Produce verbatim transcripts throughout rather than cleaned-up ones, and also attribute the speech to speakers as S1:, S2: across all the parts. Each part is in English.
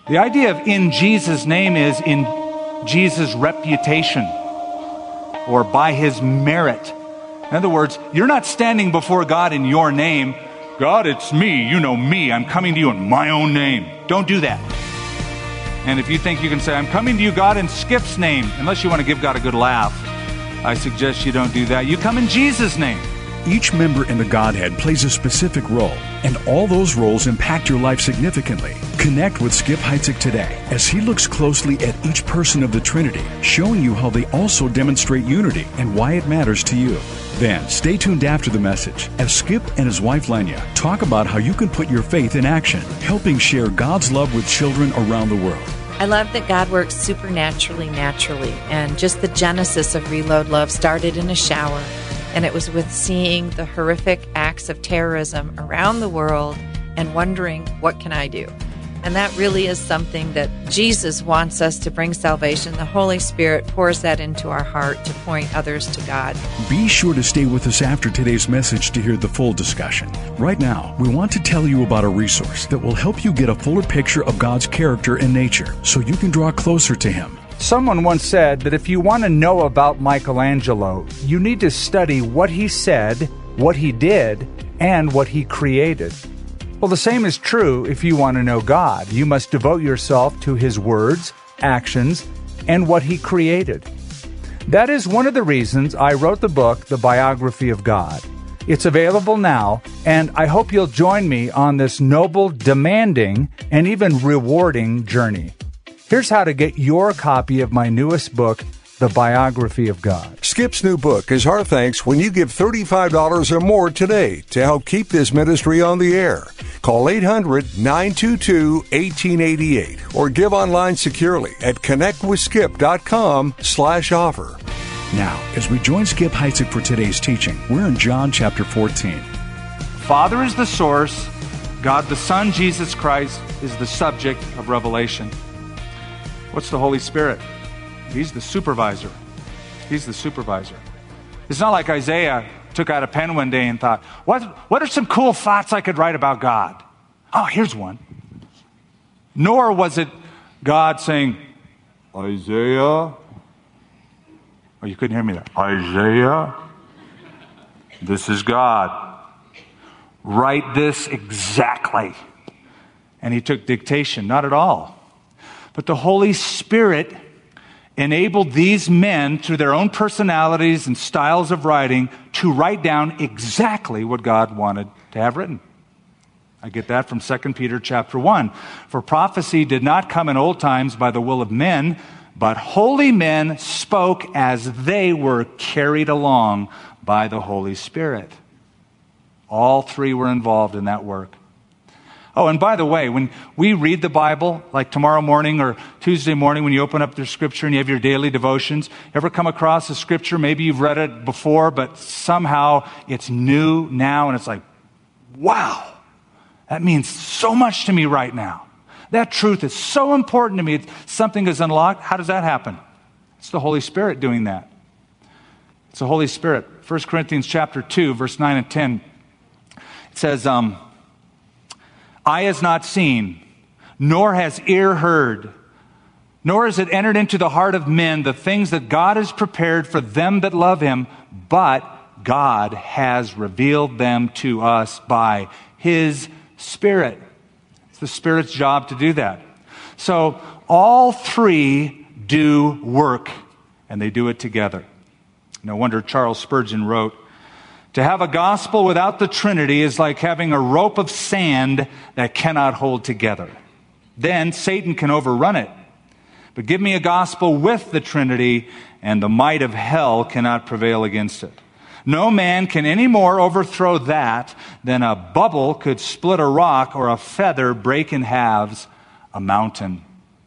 S1: The idea of in Jesus' name is in Jesus' reputation or by his merit. In other words, you're not standing before God in your name. God, it's me. You know me. I'm coming to you in my own name. Don't do that. And if you think you can say, I'm coming to you, God, in Skip's name, unless you want to give God a good laugh, I suggest you don't do that. You come in Jesus' name.
S2: Each member in the Godhead plays a specific role, and all those roles impact your life significantly. Connect with Skip Heitzig today as he looks closely at each person of the Trinity, showing you how they also demonstrate unity and why it matters to you. Then, stay tuned after the message as Skip and his wife Lenya talk about how you can put your faith in action, helping share God's love with children around the world.
S3: I love that God works supernaturally, naturally, and just the genesis of Reload Love started in a shower. And it was with seeing the horrific acts of terrorism around the world and wondering, what can I do? And that really is something that Jesus wants us to bring salvation. The Holy Spirit pours that into our heart to point others to God.
S2: Be sure to stay with us after today's message to hear the full discussion. Right now, we want to tell you about a resource that will help you get a fuller picture of God's character and nature so you can draw closer to him.
S1: Someone once said that if you want to know about Michelangelo, you need to study what he said, what he did, and what he created. Well, the same is true if you want to know God. You must devote yourself to his words, actions, and what he created. That is one of the reasons I wrote the book, The Biography of God. It's available now, and I hope you'll join me on this noble, demanding, and even rewarding journey. Here's how to get your copy of my newest book, The Biography of God.
S4: Skip's new book is our thanks when you give thirty-five dollars or more today to help keep this ministry on the air. Call eight hundred, nine two two, one eight eight eight or give online securely at connectwithskip.com slash offer.
S2: Now, as we join Skip Heitzig for today's teaching, we're in John chapter fourteen.
S1: Father is the source. God the Son, Jesus Christ, is the subject of revelation. What's the Holy Spirit? He's the supervisor. He's the supervisor. It's not like Isaiah took out a pen one day and thought, what, what are some cool thoughts I could write about God? Oh, here's one. Nor was it God saying, Isaiah. Oh, you couldn't hear me there. Isaiah, this is God. Write this exactly. And he took dictation. Not at all. But the Holy Spirit enabled these men, through their own personalities and styles of writing, to write down exactly what God wanted to have written. I get that from Second Peter chapter one. For prophecy did not come in old times by the will of men, but holy men spoke as they were carried along by the Holy Spirit. All three were involved in that work. Oh, and by the way, when we read the Bible, like tomorrow morning or Tuesday morning, when you open up the scripture and you have your daily devotions, ever come across a scripture, maybe you've read it before, but somehow it's new now, and it's like, wow, that means so much to me right now. That truth is so important to me. It's something is unlocked. How does that happen? It's the Holy Spirit doing that. It's the Holy Spirit. First Corinthians chapter two, verse nine and ten. It says, um, eye has not seen, nor has ear heard, nor has it entered into the heart of men the things that God has prepared for them that love him, but God has revealed them to us by his Spirit. It's the Spirit's job to do that. So all three do work, and they do it together. No wonder Charles Spurgeon wrote, to have a gospel without the Trinity is like having a rope of sand that cannot hold together. Then Satan can overrun it. But give me a gospel with the Trinity, and the might of hell cannot prevail against it. No man can any more overthrow that than a bubble could split a rock or a feather break in halves a mountain.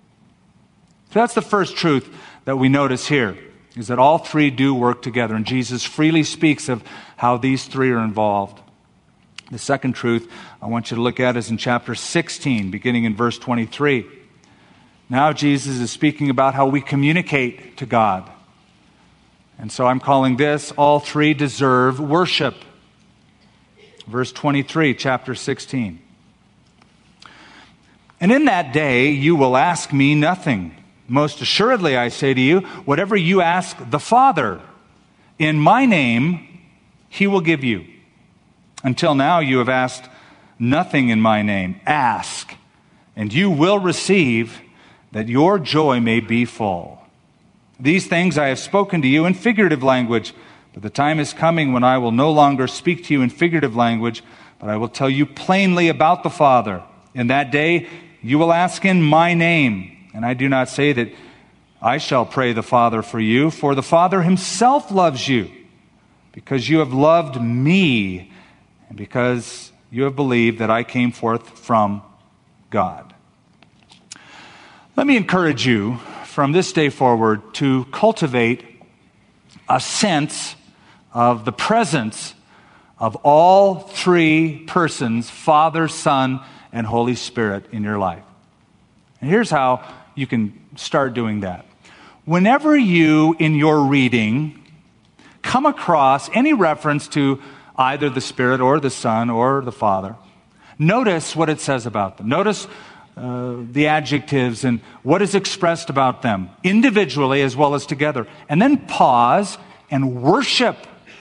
S1: So that's the first truth that we notice here, is that all three do work together, and Jesus freely speaks of how these three are involved. The second truth I want you to look at is in chapter sixteen, beginning in verse twenty-three. Now Jesus is speaking about how we communicate to God. And so I'm calling this, all three deserve worship. Verse twenty-three, chapter sixteen. And in that day you will ask me nothing. Most assuredly, I say to you, whatever you ask the Father in my name, he will give you. Until now you have asked nothing in my name. Ask, and you will receive, that your joy may be full. These things I have spoken to you in figurative language, but the time is coming when I will no longer speak to you in figurative language, but I will tell you plainly about the Father. In that day you will ask in my name, and I do not say that I shall pray the Father for you, for the Father himself loves you, because you have loved me, and because you have believed that I came forth from God. Let me encourage you from this day forward to cultivate a sense of the presence of all three persons, Father, Son, and Holy Spirit in your life. And here's how you can start doing that. Whenever you, in your reading, come across any reference to either the Spirit or the Son or the Father, notice what it says about them. Notice uh, the adjectives and what is expressed about them, individually as well as together. And then pause and worship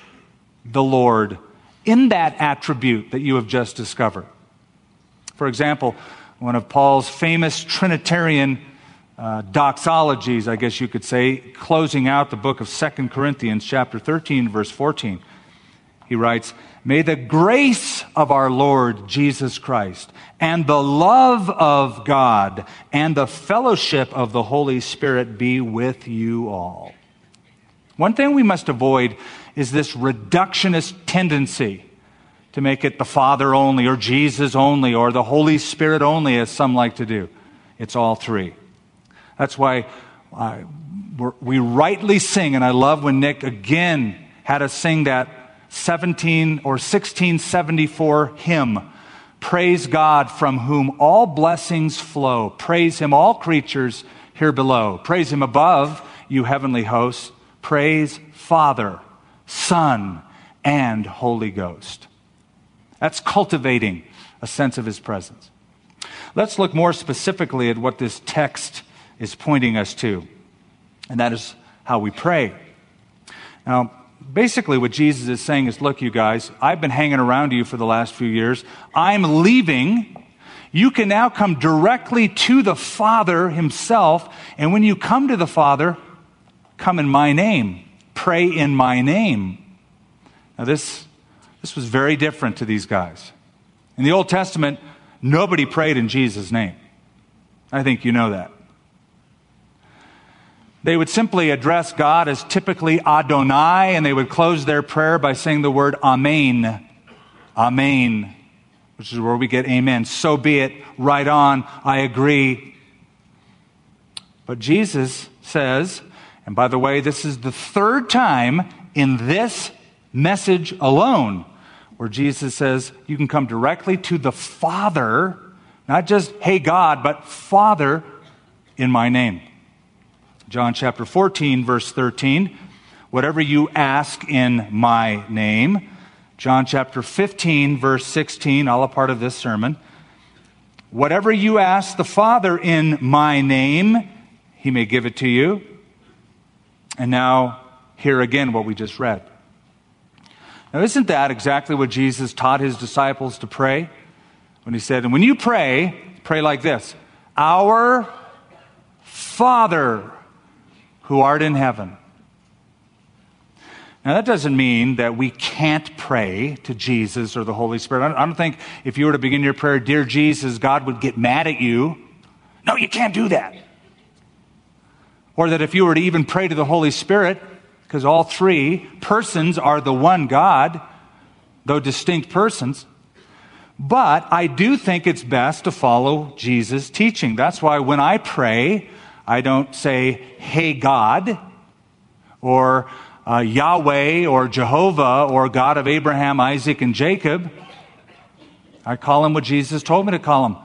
S1: the Lord in that attribute that you have just discovered. For example, one of Paul's famous Trinitarian uh, doxologies, I guess you could say, closing out the book of Second Corinthians chapter thirteen, verse fourteen. He writes, "May the grace of our Lord Jesus Christ and the love of God and the fellowship of the Holy Spirit be with you all." One thing we must avoid is this reductionist tendency to make it the Father only or Jesus only or the Holy Spirit only, as some like to do. It's all three. That's why uh, we're, we rightly sing, and I love when Nick again had us sing that seventeen or sixteen seventy-four hymn, "Praise God from whom all blessings flow. Praise him, all creatures here below. Praise him above, you heavenly hosts. Praise Father, Son, and Holy Ghost." That's cultivating a sense of his presence. Let's look more specifically at what this text is pointing us to, and that is how we pray. Now, basically what Jesus is saying is, look, you guys, I've been hanging around you for the last few years. I'm leaving. You can now come directly to the Father himself, and when you come to the Father, come in my name. Pray in my name. Now this, this was very different to these guys. In the Old Testament, nobody prayed in Jesus' name. I think you know that. They would simply address God as typically Adonai, and they would close their prayer by saying the word Amen. Amen, which is where we get amen. So be it. Right on. I agree. But Jesus says, and by the way, this is the third time in this message alone where Jesus says you can come directly to the Father, not just, hey God, but Father in my name. John chapter fourteen, verse thirteen, whatever you ask in my name. John chapter fifteen, verse sixteen, all a part of this sermon. Whatever you ask the Father in my name, he may give it to you. And now, hear again what we just read. Now, isn't that exactly what Jesus taught his disciples to pray? When he said, and when you pray, pray like this: Our Father who art in heaven. Now, that doesn't mean that we can't pray to Jesus or the Holy Spirit. I don't think if you were to begin your prayer, "Dear Jesus," God would get mad at you. No, you can't do that. Or that if you were to even pray to the Holy Spirit, because all three persons are the one God, though distinct persons. But I do think it's best to follow Jesus' teaching. That's why when I pray, I don't say, "Hey God," or uh, Yahweh, or Jehovah, or God of Abraham, Isaac, and Jacob. I call him what Jesus told me to call him: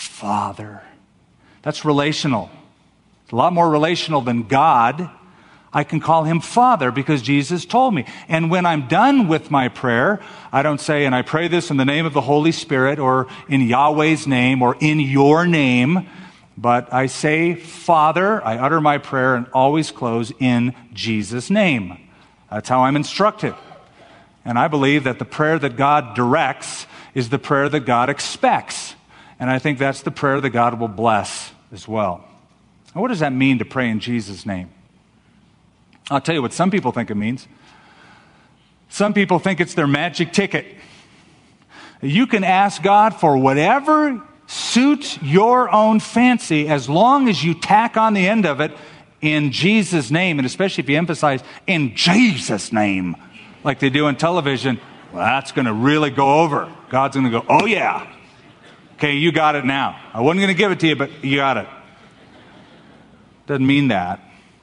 S1: Father. That's relational. It's a lot more relational than God. I can call him Father because Jesus told me. And when I'm done with my prayer, I don't say, and I pray this in the name of the Holy Spirit or in Yahweh's name or in your name, but I say, Father, I utter my prayer and always close in Jesus' name. That's how I'm instructed. And I believe that the prayer that God directs is the prayer that God expects. And I think that's the prayer that God will bless as well. Now, what does that mean to pray in Jesus' name? I'll tell you what some people think it means. Some people think it's their magic ticket. You can ask God for whatever suits your own fancy as long as you tack on the end of it in Jesus' name, and especially if you emphasize in Jesus' name, like they do on television. Well, that's going to really go over. God's going to go, oh yeah. Okay, you got it now. I wasn't going to give it to you, but you got it. Doesn't mean that.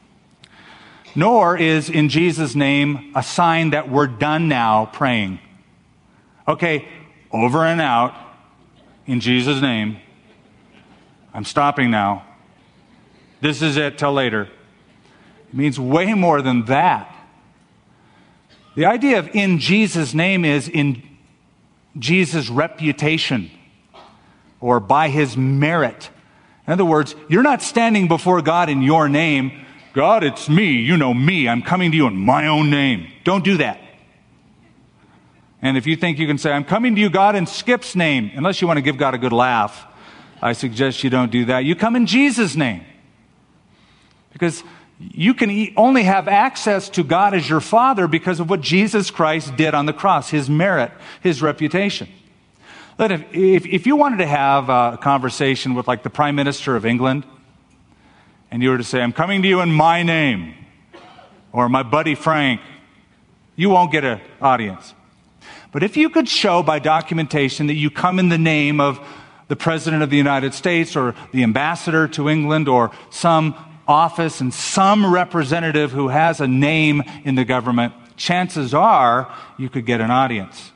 S1: Nor is in Jesus' name a sign that we're done now praying. Okay, over and out in Jesus' name. I'm stopping now. This is it till later. It means way more than that. The idea of in Jesus' name is in Jesus' reputation or by his merit. In other words, you're not standing before God in your name. God, it's me. You know me. I'm coming to you in my own name. Don't do that. And if you think you can say, I'm coming to you, God, in Skip's name, unless you want to give God a good laugh, I suggest you don't do that. You come in Jesus' name. Because you can only have access to God as your Father because of what Jesus Christ did on the cross, his merit, his reputation. But if, if, if you wanted to have a conversation with like the Prime Minister of England, and you were to say, I'm coming to you in my name, or my buddy Frank, you won't get an audience. But if you could show by documentation that you come in the name of the President of the United States, or the ambassador to England, or some office and some representative who has a name in the government, chances are you could get an audience.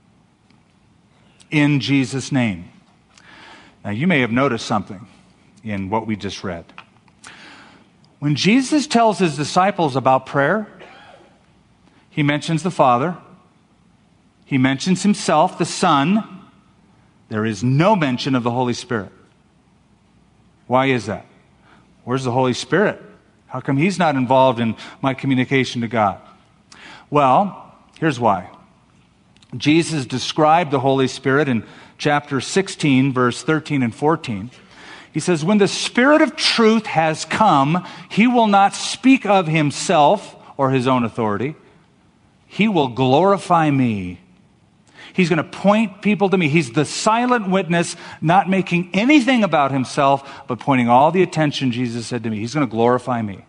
S1: In Jesus' name. Now, you may have noticed something in what we just read. When Jesus tells his disciples about prayer, he mentions the Father. He mentions himself, the Son. There is no mention of the Holy Spirit. Why is that? Where's the Holy Spirit? How come he's not involved in my communication to God? Well, here's why. Jesus described the Holy Spirit in chapter sixteen, verse thirteen and fourteen. He says, when the Spirit of truth has come, he will not speak of himself or his own authority. He will glorify me. He's going to point people to me. He's the silent witness, not making anything about himself, but pointing all the attention, Jesus said to me. He's going to glorify me.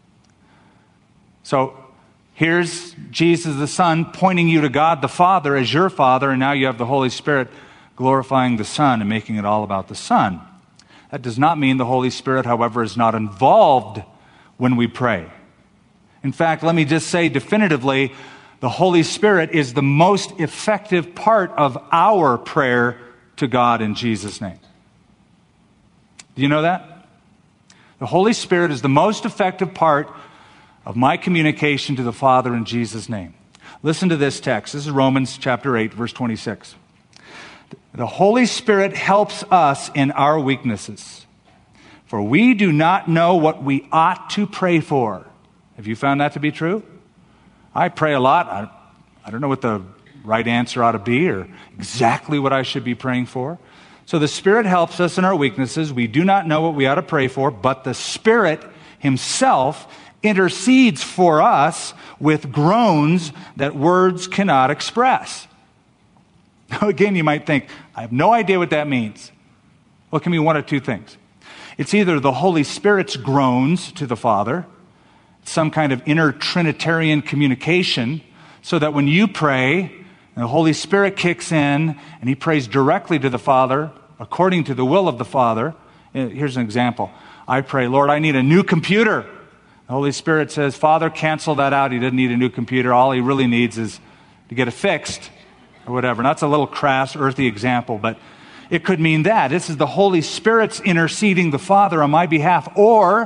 S1: So here's Jesus the Son pointing you to God the Father as your Father, and now you have the Holy Spirit glorifying the Son and making it all about the Son. That does not mean the Holy Spirit, however, is not involved when we pray. In fact, let me just say definitively, the Holy Spirit is the most effective part of our prayer to God in Jesus' name. Do you know that? The Holy Spirit is the most effective part of my communication to the Father in Jesus' name. Listen to this text. This is Romans chapter eight, verse twenty-six. The Holy Spirit helps us in our weaknesses, for we do not know what we ought to pray for. Have you found that to be true? I pray a lot. I, I don't know what the right answer ought to be or exactly what I should be praying for. So the Spirit helps us in our weaknesses. We do not know what we ought to pray for, but the Spirit himself intercedes for us with groans that words cannot express. Now, again, you might think, I have no idea what that means. Well, it can mean one of two things. It's either the Holy Spirit's groans to the Father, some kind of inner Trinitarian communication, so that when you pray, the Holy Spirit kicks in and he prays directly to the Father, according to the will of the Father. Here's an example. I pray, Lord, I need a new computer. The Holy Spirit says, Father, cancel that out. He doesn't need a new computer. All he really needs is to get it fixed or whatever. And that's a little crass, earthy example, but it could mean that. This is the Holy Spirit's interceding the Father on my behalf. Or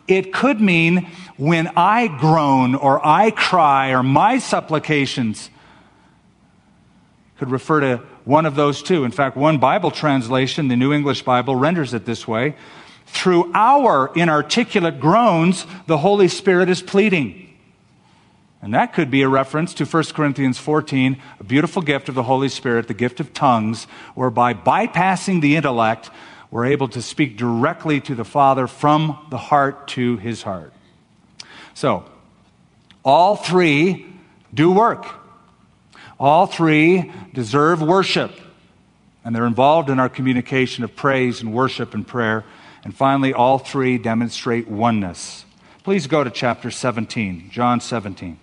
S1: It could mean when I groan or I cry or my supplications. Could refer to one of those two. In fact, one Bible translation, the New English Bible, renders it this way. Through our inarticulate groans, the Holy Spirit is pleading. And that could be a reference to First Corinthians fourteen, a beautiful gift of the Holy Spirit, the gift of tongues, whereby bypassing the intellect, we're able to speak directly to the Father from the heart to his heart. So, all three do work. All three deserve worship. And they're involved in our communication of praise and worship and prayer. And finally, all three demonstrate oneness. Please go to chapter seventeen, John seventeen.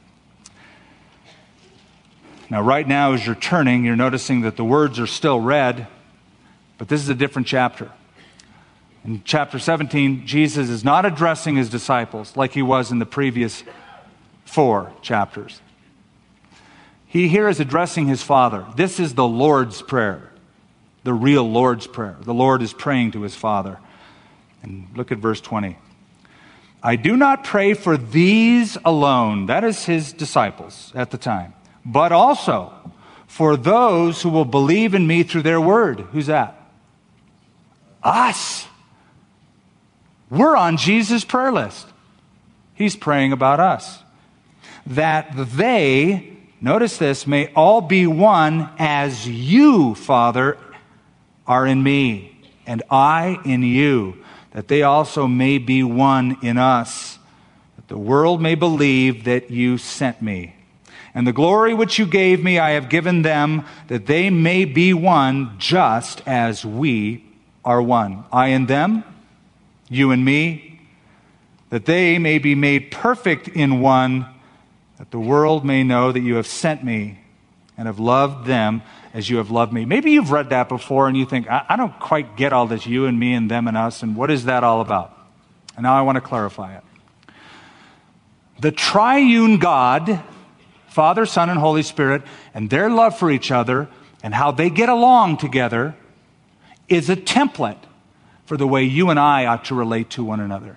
S1: Now, right now, as you're turning, you're noticing that the words are still red, but this is a different chapter. In chapter seventeen, Jesus is not addressing his disciples like he was in the previous four chapters. He here is addressing his Father. This is the Lord's Prayer, the real Lord's Prayer. The Lord is praying to his Father. And look at verse twenty. I do not pray for these alone, that is his disciples at the time, but also for those who will believe in me through their word. Who's that? Us. We're on Jesus' prayer list. He's praying about us. That they, notice this, may all be one as you, Father, are in me, and I in you, that they also may be one in us, that the world may believe that you sent me. And the glory which you gave me I have given them, that they may be one just as we are one. I and them, you and me, that they may be made perfect in one, that the world may know that you have sent me and have loved them as you have loved me. Maybe you've read that before and you think, I, I don't quite get all this you and me and them and us, and what is that all about? And now I want to clarify it. The triune God, Father, Son, and Holy Spirit, and their love for each other and how they get along together is a template for the way you and I ought to relate to one another.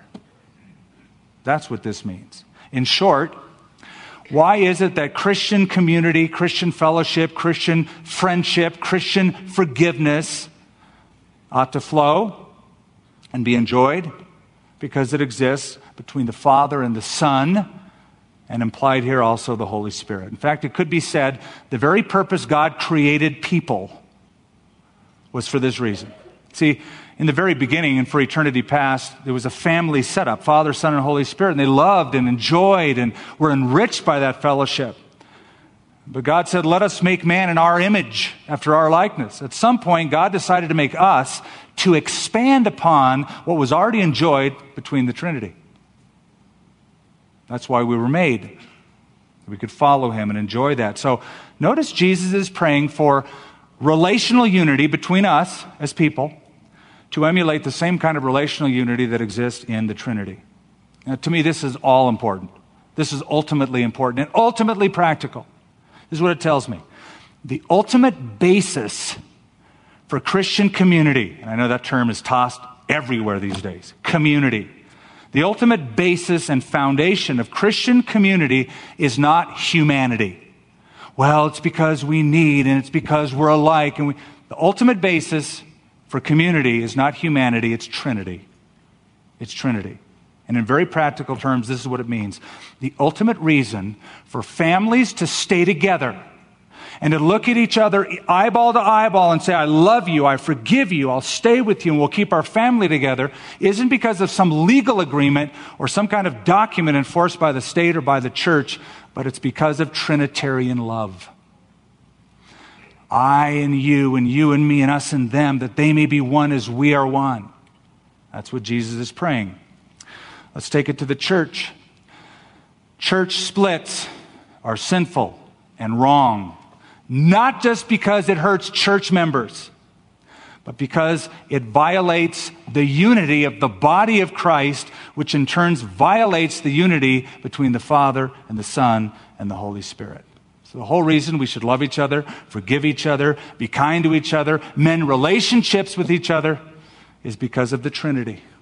S1: That's what this means. In short, why is it that Christian community, Christian fellowship, Christian friendship, Christian forgiveness ought to flow and be enjoyed? Because it exists between the Father and the Son, and implied here also the Holy Spirit. In fact, it could be said the very purpose God created people was for this reason. See, in the very beginning and for eternity past, there was a family setup, Father, Son, and Holy Spirit, and they loved and enjoyed and were enriched by that fellowship. But God said, let us make man in our image, after our likeness. At some point, God decided to make us to expand upon what was already enjoyed between the Trinity. That's why we were made. We could follow him and enjoy that. So notice Jesus is praying for relational unity between us as people, to emulate the same kind of relational unity that exists in the Trinity. Now, to me, this is all important. This is ultimately important and ultimately practical. This is what it tells me. The ultimate basis for Christian community, and I know that term is tossed everywhere these days, community. The ultimate basis and foundation of Christian community is not humanity. Well, it's because we need and it's because we're alike. And we, the ultimate basis for community is not humanity, it's Trinity. It's Trinity. And in very practical terms, this is what it means. The ultimate reason for families to stay together and to look at each other eyeball to eyeball and say, I love you, I forgive you, I'll stay with you, and we'll keep our family together, isn't because of some legal agreement or some kind of document enforced by the state or by the church, but it's because of Trinitarian love. I and you and you and me and us and them, that they may be one as we are one. That's what Jesus is praying. Let's take it to the church. Church splits are sinful and wrong, not just because it hurts church members, but because it violates the unity of the body of Christ, which in turn violates the unity between the Father and the Son and the Holy Spirit. So the whole reason we should love each other, forgive each other, be kind to each other, mend relationships with each other, is because of the Trinity.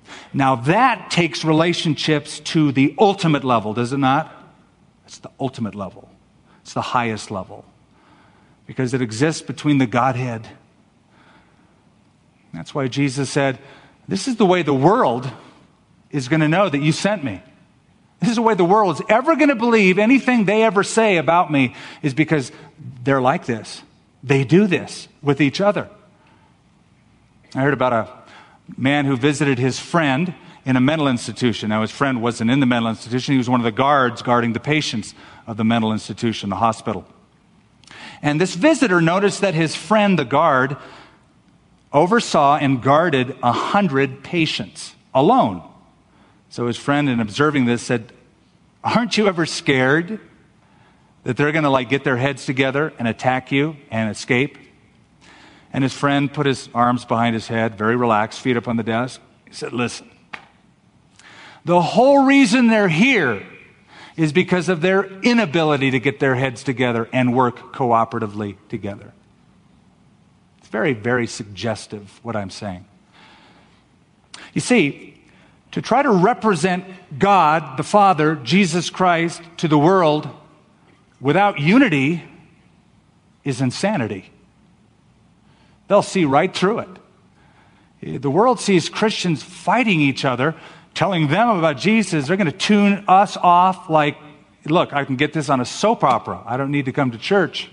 S1: Now that takes relationships to the ultimate level, does it not? It's the ultimate level. It's the highest level. Because it exists between the Godhead. That's why Jesus said, this is the way the world is going to know that you sent me. This is the way the world is ever going to believe anything they ever say about me, is because they're like this. They do this with each other. I heard about a man who visited his friend in a mental institution. Now, his friend wasn't in the mental institution. He was one of the guards guarding the patients of the mental institution, the hospital. And this visitor noticed that his friend, the guard, oversaw and guarded a hundred patients alone. So his friend, in observing this, said, aren't you ever scared that they're going to like get their heads together and attack you and escape? And his friend put his arms behind his head, very relaxed, feet up on the desk. He said, listen, the whole reason they're here is because of their inability to get their heads together and work cooperatively together. It's very, very suggestive, what I'm saying. You see, to try to represent God, the Father, Jesus Christ, to the world without unity is insanity. They'll see right through it. The world sees Christians fighting each other, telling them about Jesus. They're going to tune us off like, look, I can get this on a soap opera. I don't need to come to church.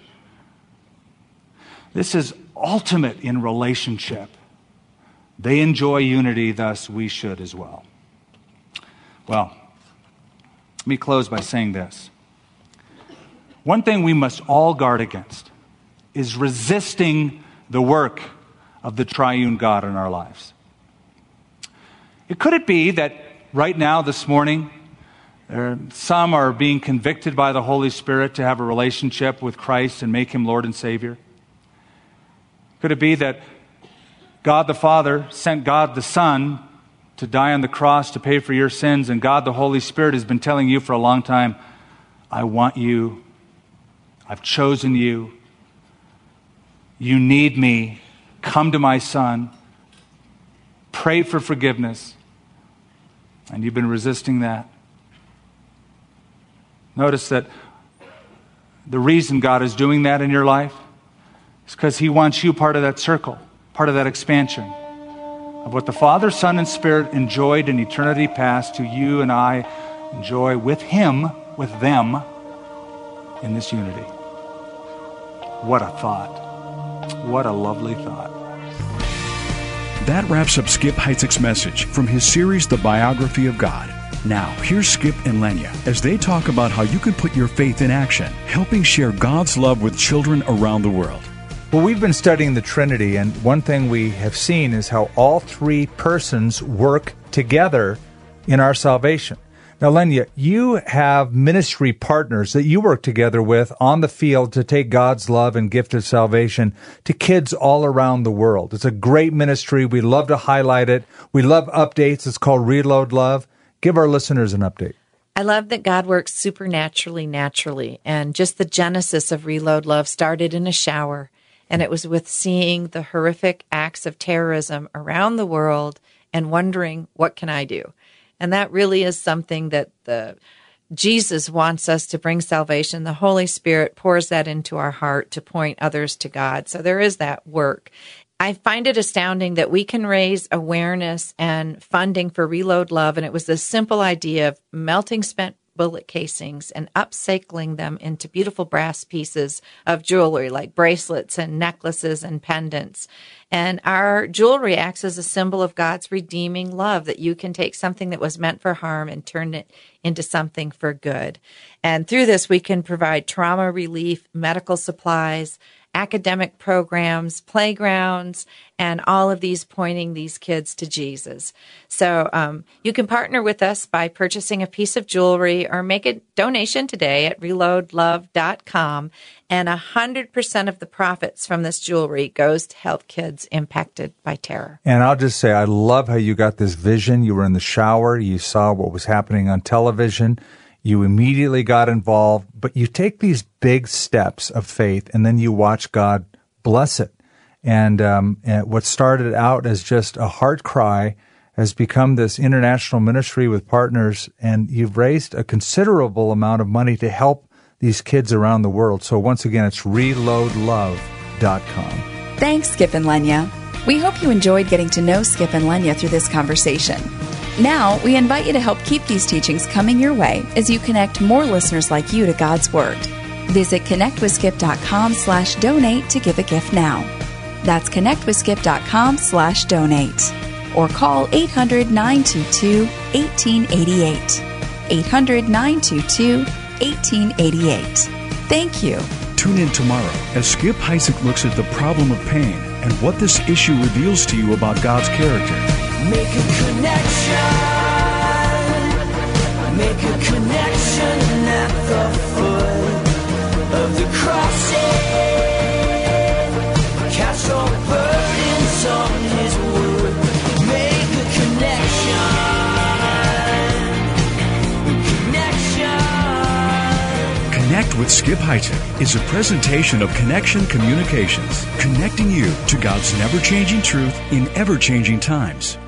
S1: This is ultimate in relationship. They enjoy unity, thus we should as well. Well, let me close by saying this. One thing we must all guard against is resisting the work of the triune God in our lives. It could it be that right now, this morning, there, some are being convicted by the Holy Spirit to have a relationship with Christ and make Him Lord and Savior? Could it be that God the Father sent God the Son to die on the cross to pay for your sins, and God the Holy Spirit has been telling you for a long time, I want you, I've chosen you, you need me, come to my Son, pray for forgiveness, and you've been resisting that? Notice that the reason God is doing that in your life is because He wants you part of that circle, part of that expansion of what the Father, Son, and Spirit enjoyed in eternity past to you and I enjoy with Him, with them, in this unity. What a thought. What a lovely thought.
S2: That wraps up Skip Heitzig's message from his series, The Biography of God. Now, here's Skip and Lenya as they talk about how you can put your faith in action, helping share God's love with children around the world.
S5: Well, we've been studying the Trinity, and one thing we have seen is how all three persons work together in our salvation. Now, Lenya, you have ministry partners that you work together with on the field to take God's love and gift of salvation to kids all around the world. It's a great ministry. We love to highlight it. We love updates. It's called Reload Love. Give our listeners an update.
S3: I love that God works supernaturally, naturally. And just the genesis of Reload Love started in a shower. And it was with seeing the horrific acts of terrorism around the world and wondering, what can I do? And that really is something that the Jesus wants us to bring salvation. The Holy Spirit pours that into our heart to point others to God. So there is that work. I find it astounding that we can raise awareness and funding for Reload Love. And it was this simple idea of melting spent bullet casings and upcycling them into beautiful brass pieces of jewelry like bracelets and necklaces and pendants. And our jewelry acts as a symbol of God's redeeming love, that you can take something that was meant for harm and turn it into something for good. And through this, we can provide trauma relief, medical supplies, academic programs, playgrounds, and all of these pointing these kids to Jesus. So um, you can partner with us by purchasing a piece of jewelry or make a donation today at reload love dot com. And one hundred percent of the profits from this jewelry goes to help kids impacted by terror.
S5: And I'll just say, I love how you got this vision. You were in the shower. You saw what was happening on television. You immediately got involved, but you take these big steps of faith and then you watch God bless it. And, um, and what started out as just a heart cry has become this international ministry with partners, and you've raised a considerable amount of money to help these kids around the world. So once again, it's reload love dot com.
S6: Thanks, Skip and Lenya. We hope you enjoyed getting to know Skip and Lenya through this conversation. Now, we invite you to help keep these teachings coming your way as you connect more listeners like you to God's Word. Visit connect with skip dot com slash donate to give a gift now. That's connect with skip dot com slash donate. Or call eight hundred, nine two two, one eight eight eight. eight hundred, nine two two, one eight eight eight. Thank you.
S2: Tune in tomorrow as Skip Heitzig looks at the problem of pain and what this issue reveals to you about God's character.
S7: Make a connection. Make a connection at the foot of the cross. Cast all burdens on His wood. Make a connection. Connection.
S2: Connect with Skip Heitzig is a presentation of Connection Communications, connecting you to God's never-changing truth in ever-changing times.